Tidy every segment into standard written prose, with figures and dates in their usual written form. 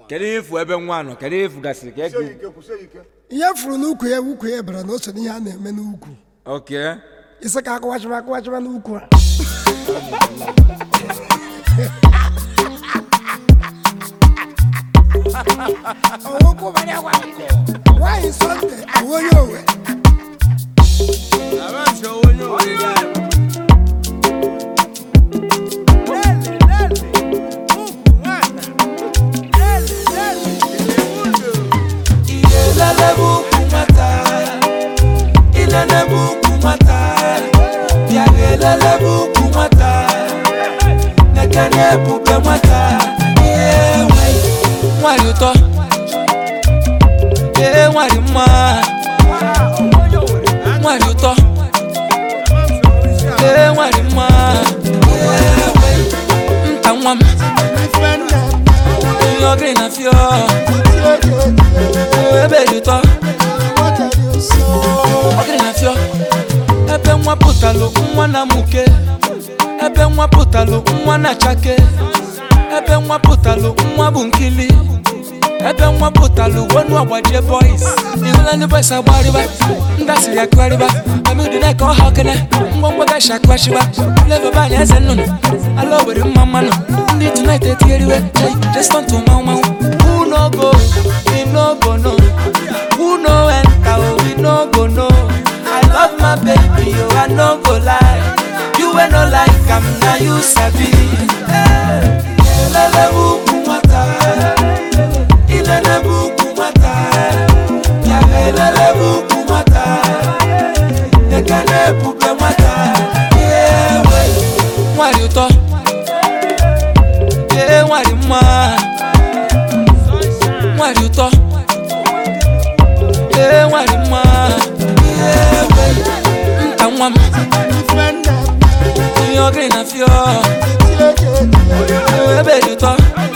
Kerifu ebe nwa nọ, kerifu gasị ka ego. Ihe furu n'ukwu ya bara na o so n'ihe a na-eme n'ukwu. Okay. Isi ka akụwachiba n'ukwu a. Owokwu banya kwa. Why is Sunday? Owoye owe. Aranse owoye owe ya. Nwari ụtọ nwari mma nwari ụtọ nwari mma nta nwa m onye ọgịrị na fio ebe dị ụtọ ọgịrị na fio ebe nwa pụtalụ nwa na muke ebe nwa pụtalụ nwa na chake ebe nwa pụtalụ nwa bụ nkili ebe nwa pụtalụ wonu agbaje boys ihụla ndị boys agbariba ndasịrị akụgharịba amịdị na ka ọ ha okene ngwongwo gashi akụghachiba flavor banya eze nnụnụ ala owere mma mmanụ ndị tonight etigheriwe just on to mau who no go we no go no who no enter we no go no I love my baby oh I no go lie you ain't no like am na you sabi ilele buku mata ilele buku mata ya ilele buku mata nekane buku mata yewe nwari ụtọ nwari mma nwari ụtọ nwari mma yewe nta nwa m onye ọgịrị na fio ebe dị ụtọ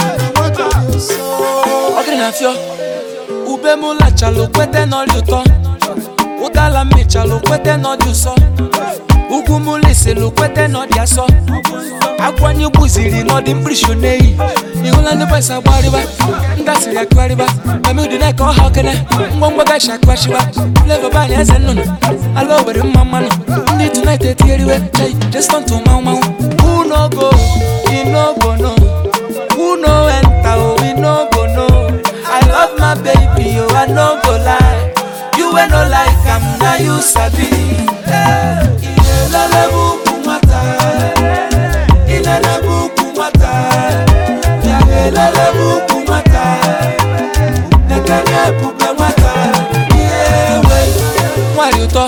ọgịrị na fio ube m lachalụ kwete n'ọdị ụtọ ụdala mmechalụ kwete n'ọdị ụsọ ugwu m lisilụ kwete n'ọdị asọ akwanye gbuziri n'ọdị mkpirisi n'eyi ihụla ndị boys agbariba ndasịrị akụgharịba amịdị na ka ọ ha okene ngwongwo gashi akụghachiba flavor banya eze nnụnụ ala owere mma mmanụ ndị tonight etigheriwe just on to mau who no go we no go no who no enter we no go no I love my baby oh I no go lie you ain't no like am na you sabi ilele buku mata ilele buku mata ya ilele buku mata nekane buku mata yewe nwari ụtọ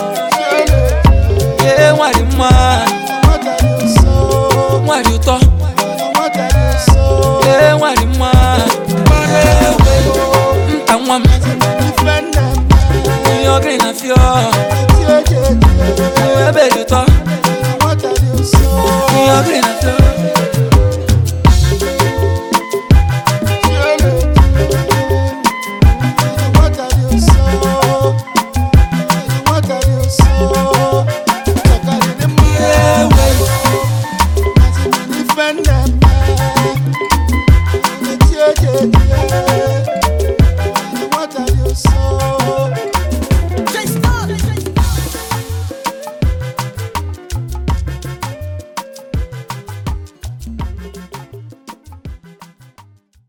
nwari mma nwari ụtọ nwari mma nta nwa m onye ọgịrị na fio ebe dị ụtọ onye ọgịrị na fio Yeah.